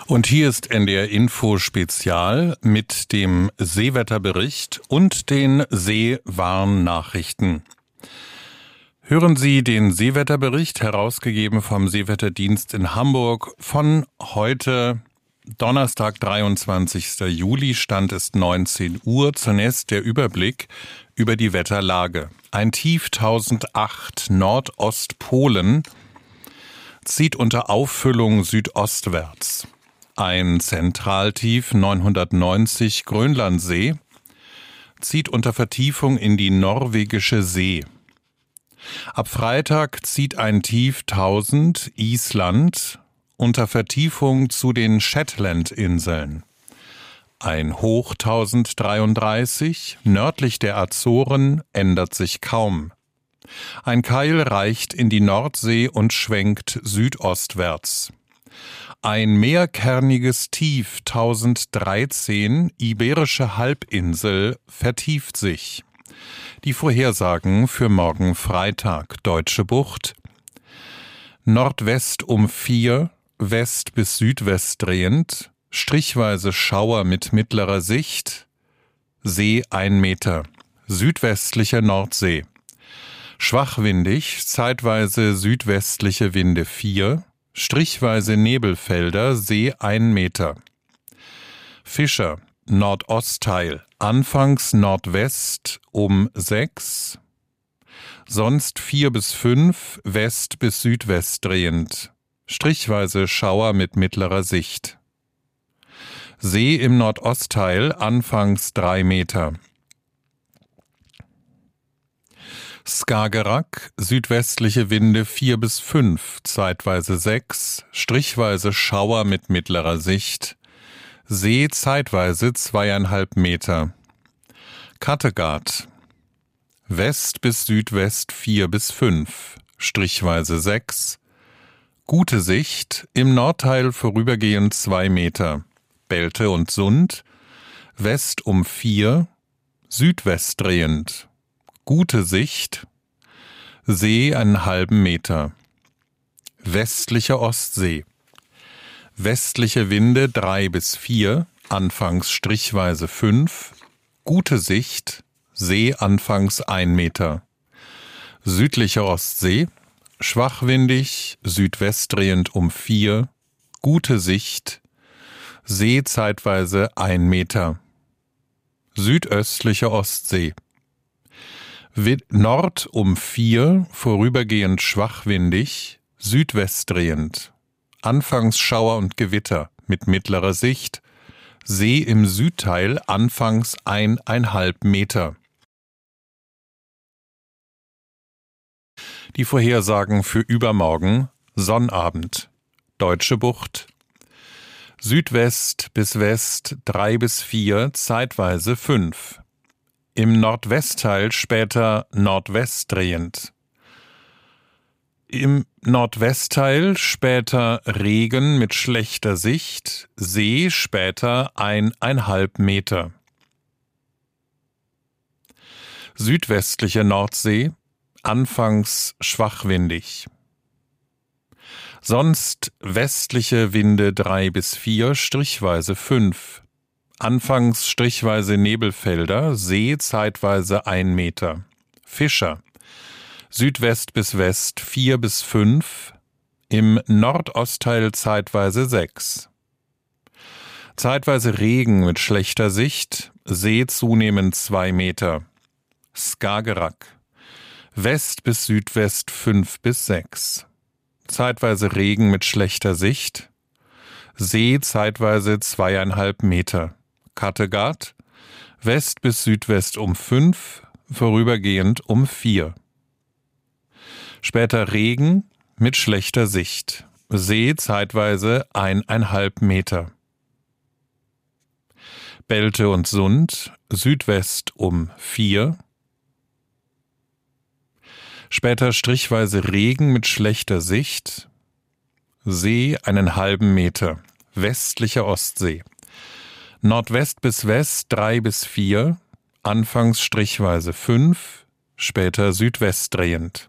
Und hier ist NDR Info Spezial mit dem Seewetterbericht und den Seewarnnachrichten. Hören Sie den Seewetterbericht, herausgegeben vom Seewetterdienst in Hamburg, von heute Donnerstag, 23. Juli, Stand ist 19 Uhr. Zunächst der Überblick über die Wetterlage. Ein Tief 1008 Nordostpolen zieht unter Auffüllung südostwärts. Ein Zentraltief 990 Grönlandsee zieht unter Vertiefung in die norwegische See. Ab Freitag zieht ein Tief 1000 Island unter Vertiefung zu den Shetlandinseln. Ein Hoch 1033 nördlich der Azoren ändert sich kaum. Ein Keil reicht in die Nordsee und schwenkt südostwärts. Ein mehrkerniges Tief 1013 Iberische Halbinsel vertieft sich. Die Vorhersagen für morgen Freitag: Deutsche Bucht, Nordwest um 4, West bis Südwest drehend, strichweise Schauer mit mittlerer Sicht, See 1 Meter, südwestliche Nordsee. Schwachwindig, zeitweise südwestliche Winde 4, strichweise Nebelfelder, See 1 Meter. Fischer, Nordostteil, anfangs Nordwest um 6, sonst 4 bis 5, West bis Südwest drehend, strichweise Schauer mit mittlerer Sicht. See im Nordostteil, anfangs 3 Meter. Skagerrak, südwestliche Winde 4 bis 5, zeitweise 6, strichweise Schauer mit mittlerer Sicht. See zeitweise 2,5 Meter. Kattegat, West bis Südwest 4 bis 5, strichweise 6. Gute Sicht, im Nordteil vorübergehend 2 Meter. Belte und Sund, West um 4, Südwest drehend. Gute Sicht, See 1,5 Meter. Westliche Ostsee. Westliche Winde 3 bis 4, anfangs strichweise 5. Gute Sicht, See anfangs 1 Meter. Südliche Ostsee, schwachwindig, südwestdrehend um 4. Gute Sicht, See zeitweise 1 Meter. Südöstliche Ostsee. Nord um 4, vorübergehend schwachwindig, südwestdrehend. Anfangs Schauer und Gewitter mit mittlerer Sicht. See im Südteil anfangs 1,5 Meter. Die Vorhersagen für übermorgen: Sonnabend, Deutsche Bucht, Südwest bis West 3 bis 4, zeitweise 5. Im Nordwestteil später Nordwest drehend. Im Nordwestteil später Regen mit schlechter Sicht, See später 1,5 Meter. Südwestliche Nordsee, anfangs schwachwindig. Sonst westliche Winde 3 bis 4, strichweise 5. Anfangs strichweise Nebelfelder, See zeitweise 1 Meter. Fischer, Südwest bis West 4 bis 5, im Nordostteil zeitweise 6. Zeitweise Regen mit schlechter Sicht, See zunehmend 2 Meter. Skagerrak, West bis Südwest 5 bis 6. Zeitweise Regen mit schlechter Sicht, See zeitweise 2,5 Meter. Kattegat, West bis Südwest um 5, vorübergehend um 4. Später Regen mit schlechter Sicht, See zeitweise 1,5 Meter. Belte und Sund, Südwest um 4. Später strichweise Regen mit schlechter Sicht, See 1,5 Meter, westliche Ostsee. Nordwest bis West 3 bis 4, anfangs strichweise 5, später Südwest drehend.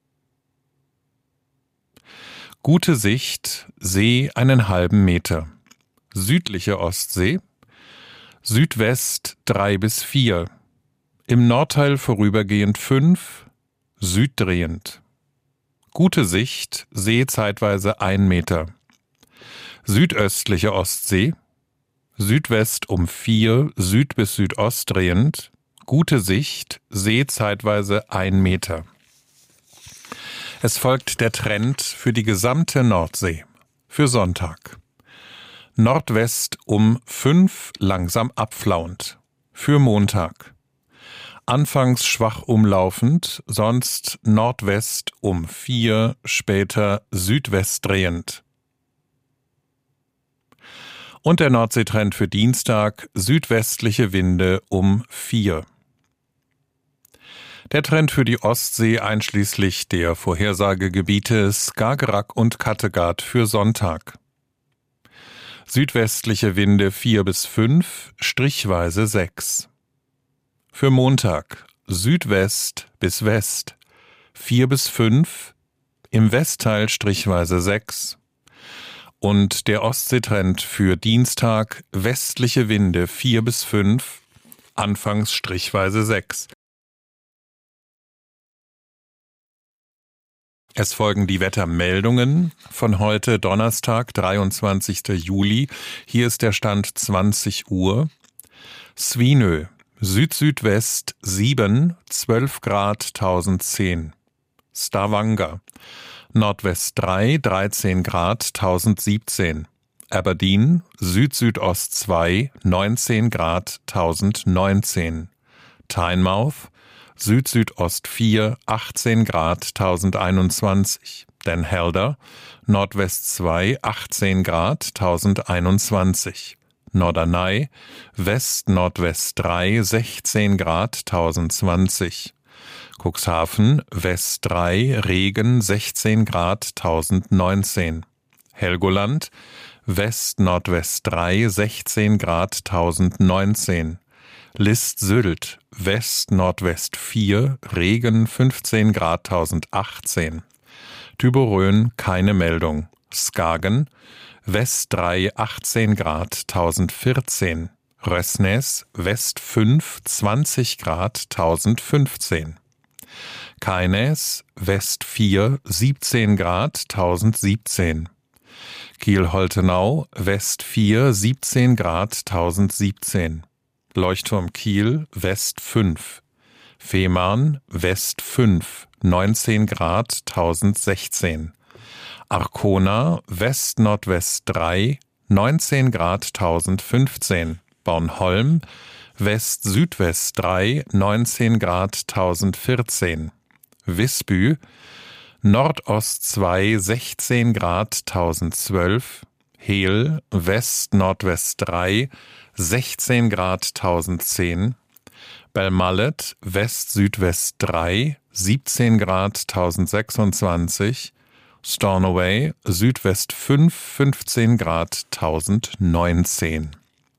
Gute Sicht, See 1,5 Meter. südliche Ostsee, Südwest 3 bis 4, im Nordteil vorübergehend 5, süddrehend. Gute Sicht, See zeitweise 1 Meter. Südöstliche Ostsee, Südwest um 4, Süd bis Südost drehend, gute Sicht, See zeitweise 1 Meter. Es folgt der Trend für die gesamte Nordsee, für Sonntag. Nordwest um 5, langsam abflauend, für Montag. Anfangs schwach umlaufend, sonst Nordwest um 4, später Südwest drehend. Und der Nordseetrend für Dienstag, südwestliche Winde um 4. Der Trend für die Ostsee einschließlich der Vorhersagegebiete Skagerrak und Kattegat für Sonntag. Südwestliche Winde 4 bis 5, strichweise 6. Für Montag Südwest bis West 4 bis 5, im Westteil strichweise 6. Und der Ostseetrend für Dienstag westliche Winde 4 bis 5, anfangs strichweise 6. Es folgen die Wettermeldungen von heute Donnerstag, 23. Juli. Hier ist der Stand 20 Uhr. Svinö, Süd-Südwest 7, 12 Grad 1010. Stavanger, Nordwest 3, 13 Grad 1017. Aberdeen, Süd-Südost 2, 19 Grad 1019. Tynemouth, Süd-Südost 4, 18 Grad 1021. Den Helder, Nordwest 2, 18 Grad 1021. Norderney, West-Nordwest 3, 16 Grad 1020. Cuxhaven, West 3, Regen 16 Grad 1019. Helgoland, West-Nordwest 3, 16 Grad 1019. List-Sylt, West-Nordwest 4, Regen 15 Grad 1018. Thyborøn, keine Meldung. Skagen, West 3, 18 Grad 1014. Røsnes, West 5, 20 Grad 1015. Keines, West 4, 17 Grad 1017. Kiel-Holtenau, West 4, 17 Grad 1017. Leuchtturm Kiel, West 5. Fehmarn, West 5, 19 Grad 1016. Arkona, West-Nordwest 3, 19 Grad 1015. Bornholm, West-Südwest 3, 19 Grad 1014. Visby, Nordost 2, 16 Grad 1012. Hehl, West-Nordwest 3, 16 Grad 1010. Belmallet, West-Südwest 3, 17 Grad 1026. Stornoway, Südwest 5, 15 Grad 1019.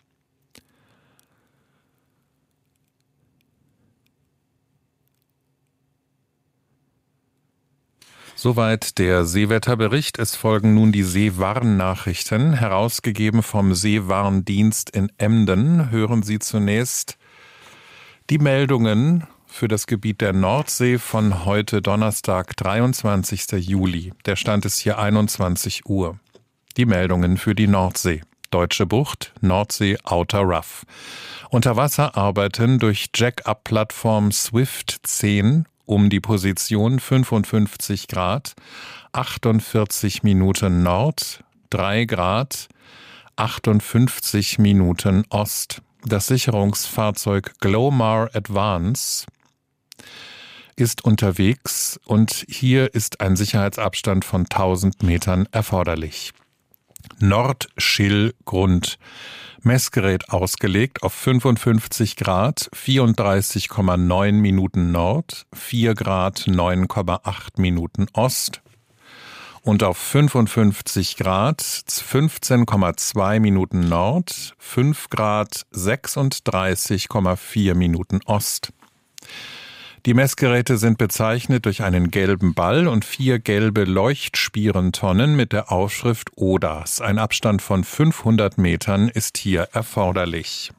Soweit der Seewetterbericht. Es folgen nun die Seewarnnachrichten, herausgegeben vom Seewarndienst in Emden. Hören Sie zunächst die Meldungen für das Gebiet der Nordsee von heute Donnerstag, 23. Juli. Der Stand ist hier 21 Uhr. Die Meldungen für die Nordsee. Deutsche Bucht, Nordsee, Outer Rough. Unterwasserarbeiten durch Jack-Up-Plattform Swift 10 um die Position 55 Grad, 48 Minuten Nord, 3 Grad, 58 Minuten Ost. Das Sicherungsfahrzeug Glomar Advance ist unterwegs und hier ist ein Sicherheitsabstand von 1000 Metern erforderlich. Nord-Schill-Grund. Messgerät ausgelegt auf 55 Grad, 34,9 Minuten Nord, 4 Grad, 9,8 Minuten Ost und auf 55 Grad, 15,2 Minuten Nord, 5 Grad, 36,4 Minuten Ost. Die Messgeräte sind bezeichnet durch einen gelben Ball und 4 gelbe Leuchtspierentonnen mit der Aufschrift ODAS. Ein Abstand von 500 Metern ist hier erforderlich.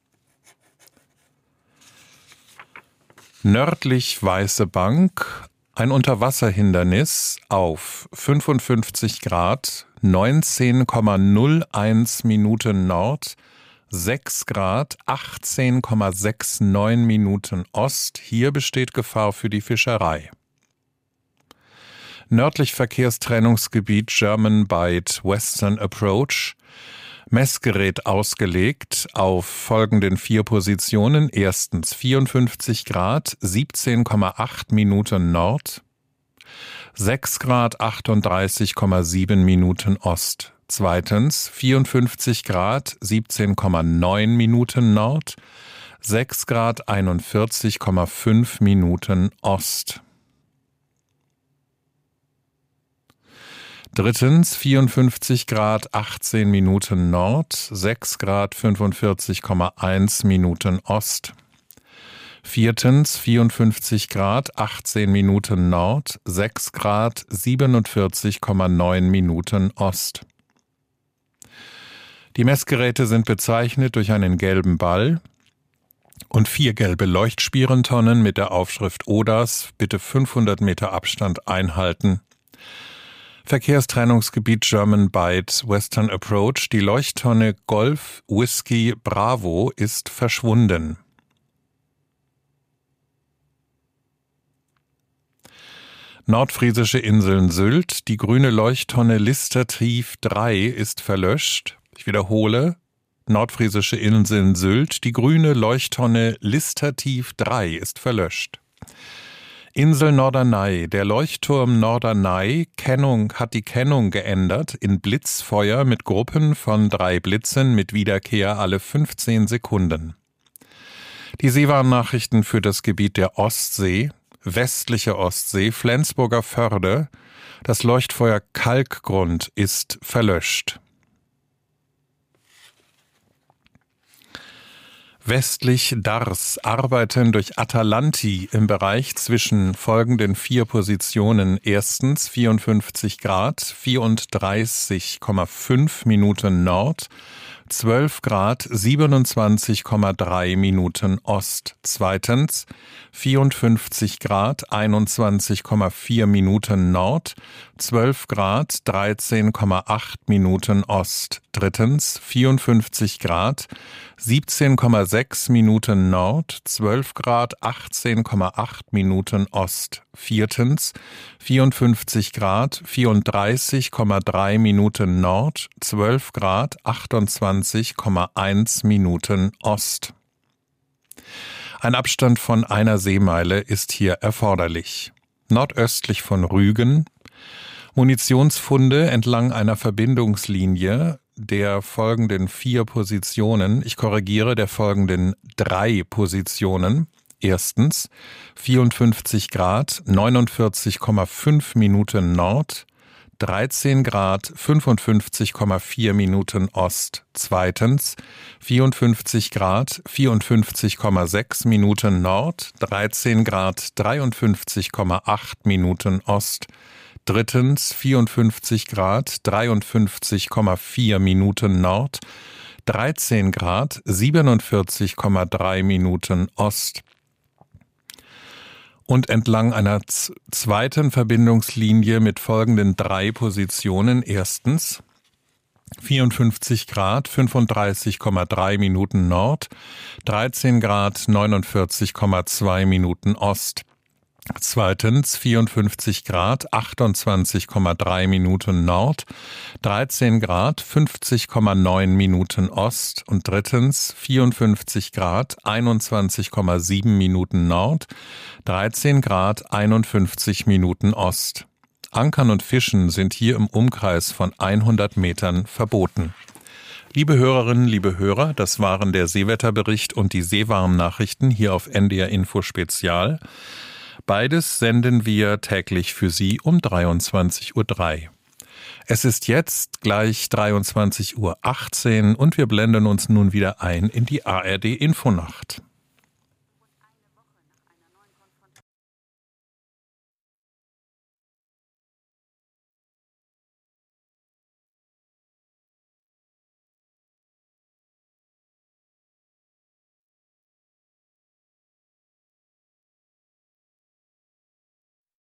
Nördlich Weiße Bank, ein Unterwasserhindernis auf 55 Grad, 19,01 Minuten Nord, 6 Grad, 18,69 Minuten Ost. Hier besteht Gefahr für die Fischerei. Nördlich Verkehrstrennungsgebiet German Bight Western Approach. Messgerät ausgelegt auf folgenden 4 Positionen. Erstens 54 Grad, 17,8 Minuten Nord, 6 Grad, 38,7 Minuten Ost. Zweitens 54 Grad, 17,9 Minuten Nord, 6 Grad, 41,5 Minuten Ost. Drittens 54 Grad, 18 Minuten Nord, 6 Grad, 45,1 Minuten Ost. Viertens 54 Grad, 18 Minuten Nord, 6 Grad, 47,9 Minuten Ost. Die Messgeräte sind bezeichnet durch einen gelben Ball und 4 gelbe Leuchtspierentonnen mit der Aufschrift ODAS. Bitte 500 Meter Abstand einhalten. Verkehrstrennungsgebiet German Bight Western Approach. Die Leuchttonne Golf Whisky Bravo ist verschwunden. Nordfriesische Inseln Sylt. Die grüne Leuchttonne Listertief 3 ist verlöscht. Ich wiederhole. Nordfriesische Inseln Sylt. Die grüne Leuchttonne Listertief 3 ist verlöscht. Insel Norderney. Der Leuchtturm Norderney hat die Kennung geändert in Blitzfeuer mit Gruppen von 3 Blitzen mit Wiederkehr alle 15 Sekunden. Die Seewarnnachrichten für das Gebiet der Ostsee, westliche Ostsee, Flensburger Förde. Das Leuchtfeuer Kalkgrund ist verlöscht. Westlich Dars arbeiten durch Atalanti im Bereich zwischen folgenden 4 Positionen. Erstens 54 Grad, 34,5 Minuten Nord, 12 Grad, 27,3 Minuten Ost. Zweitens 54 Grad, 21,4 Minuten Nord, 12 Grad, 13,8 Minuten Ost. Drittens 54 Grad, 17,6 Minuten Nord, 12 Grad, 18,8 Minuten Ost. Viertens 54 Grad, 34,3 Minuten Nord, 12 Grad, 28,1 Minuten Ost. Ein Abstand von einer Seemeile ist hier erforderlich. Nordöstlich von Rügen Munitionsfunde entlang einer Verbindungslinie der folgenden 4 Positionen, ich korrigiere, der folgenden 3 Positionen. Erstens 54 Grad, 49,5 Minuten Nord, 13 Grad, 55,4 Minuten Ost. Zweitens 54 Grad, 54,6 Minuten Nord, 13 Grad, 53,8 Minuten Ost. Drittens 54 Grad, 53,4 Minuten Nord, 13 Grad, 47,3 Minuten Ost. Und entlang einer zweiten Verbindungslinie mit folgenden 3 Positionen. Erstens 54 Grad, 35,3 Minuten Nord, 13 Grad, 49,2 Minuten Ost. Zweitens 54 Grad, 28,3 Minuten Nord, 13 Grad, 50,9 Minuten Ost. Und drittens 54 Grad, 21,7 Minuten Nord, 13 Grad, 51 Minuten Ost. Ankern und Fischen sind hier im Umkreis von 100 Metern verboten. Liebe Hörerinnen, liebe Hörer, das waren der Seewetterbericht und die Seewarnnachrichten hier auf NDR Info Spezial. Beides senden wir täglich für Sie um 23:03 Uhr. Es ist jetzt gleich 23:18 Uhr und wir blenden uns nun wieder ein in die ARD Infonacht.